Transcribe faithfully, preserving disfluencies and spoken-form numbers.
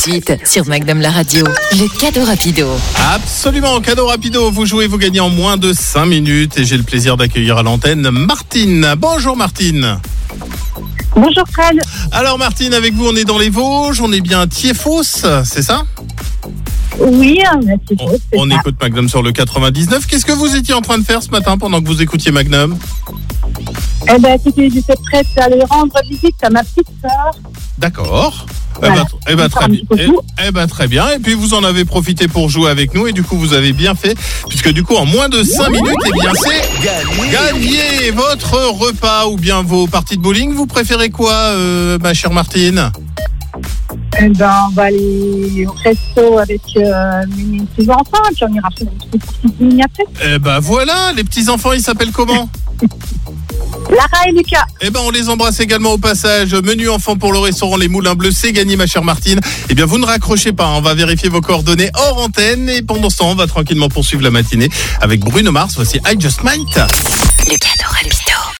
suite sur Magnum la radio. Le cadeau rapido. Absolument, cadeau rapido. Vous jouez, vous gagnez en moins de cinq minutes. Et j'ai le plaisir d'accueillir à l'antenne Martine. Bonjour Martine. Bonjour Fred. Alors Martine, avec vous, on est dans les Vosges. On est bien à Thiéfos, c'est ça? Oui, on est à Thiéfos. On, on écoute Magnum sur le quatre-vingt-dix-neuf. Qu'est-ce que vous étiez en train de faire ce matin pendant que vous écoutiez Magnum? Eh ben, c'était, j'étais prête à aller rendre visite à ma petite sœur. D'accord. Voilà. Eh ben, eh ben, très bien. Eh, eh ben, très bien. Et puis vous en avez profité pour jouer avec nous et du coup vous avez bien fait puisque du coup en moins de cinq minutes, eh bien c'est gagné. Gagner votre repas ou bien vos parties de bowling. Vous préférez quoi, euh, ma chère Martine? Eh ben, on va aller au resto avec euh, mes petits enfants et puis on ira faire une petite petite ligne après. Eh ben voilà, les petits enfants, ils s'appellent comment? Lara et Lucas. Eh ben, on les embrasse également au passage. Menu enfant pour le restaurant Les Moulins Bleus, c'est gagné, ma chère Martine. Eh bien, vous ne raccrochez pas. On va vérifier vos coordonnées hors antenne. Et pendant ce temps, on va tranquillement poursuivre la matinée avec Bruno Mars. Voici I Just Might. Le cadeau rapido.